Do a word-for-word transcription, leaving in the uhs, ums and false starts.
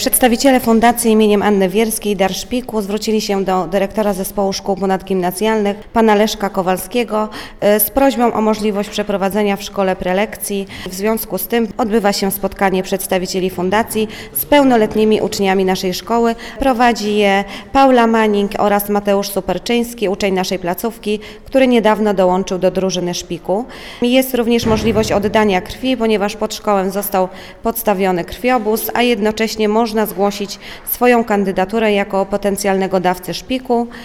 Przedstawiciele Fundacji imieniem Anny Wierskiej Dar Szpiku zwrócili się do dyrektora Zespołu Szkół Ponadgimnazjalnych, pana Leszka Kowalskiego, z prośbą o możliwość przeprowadzenia w szkole prelekcji. W związku z tym odbywa się spotkanie przedstawicieli Fundacji z pełnoletnimi uczniami naszej szkoły. Prowadzi je Paula Manning oraz Mateusz Superczyński, uczeń naszej placówki, który niedawno dołączył do drużyny Szpiku. Jest również możliwość oddania krwi, ponieważ pod szkołę został podstawiony krwiobóz, a jednocześnie można Można zgłosić swoją kandydaturę jako potencjalnego dawcy szpiku.